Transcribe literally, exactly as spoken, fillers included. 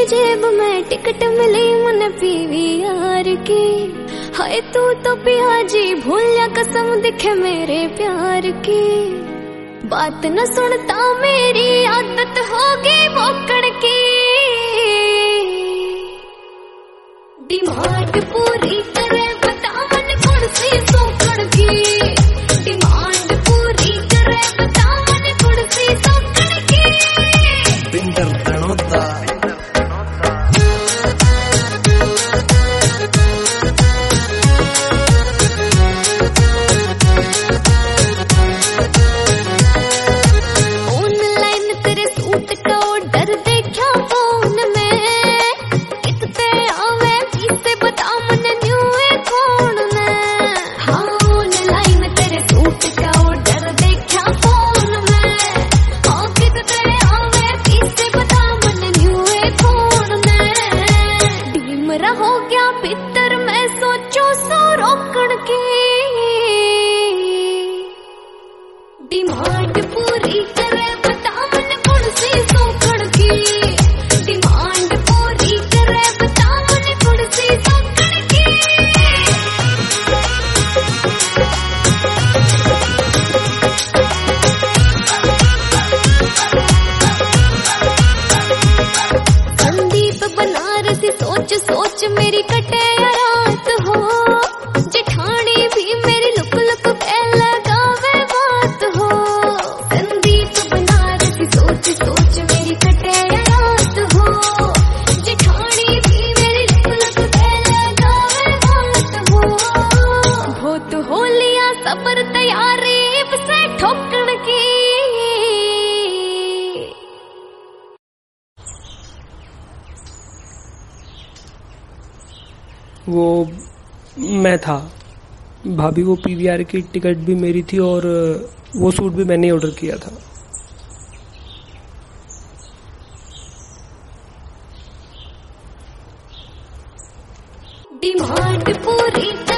जेब में टिकट मिली मन पीवीआर की। हाय तू तो पियाजी भूलिया कसम दिखे मेरे प्यार की। बात न सुनता मेरी आदत होगी भोकड़ की। डिमांड पूरी करे बता मन कौन सी सोकड़ की। डिमांड पूरी करे बता मन कौन सी सोकड़ की। पिंडर तणोता हो गया पितर मैं सोचो सो रोकड़ की। डिमांड पूरी करे बता मन कौन सी सोकड़ की। डिमांड पूरी करे बता मन कौन सी सोकड़ की। संदीप बनारसी सोच सोच मेरी कटे रात हो। जेठानी भी मेरी लुक लुक पे लगावे बात हो। संदीप बनारसी सोच सोच मेरी कटे रात हो। जेठानी भी मेरी लुक लुक पे लगावे बात हो। बहुत हो लिया सबर तैयारी से ठोकण की। वो मैं था भाभी, वो पीवीआर की टिकट भी मेरी थी और वो सूट भी मैंने ऑर्डर किया था। डिमांड पूरी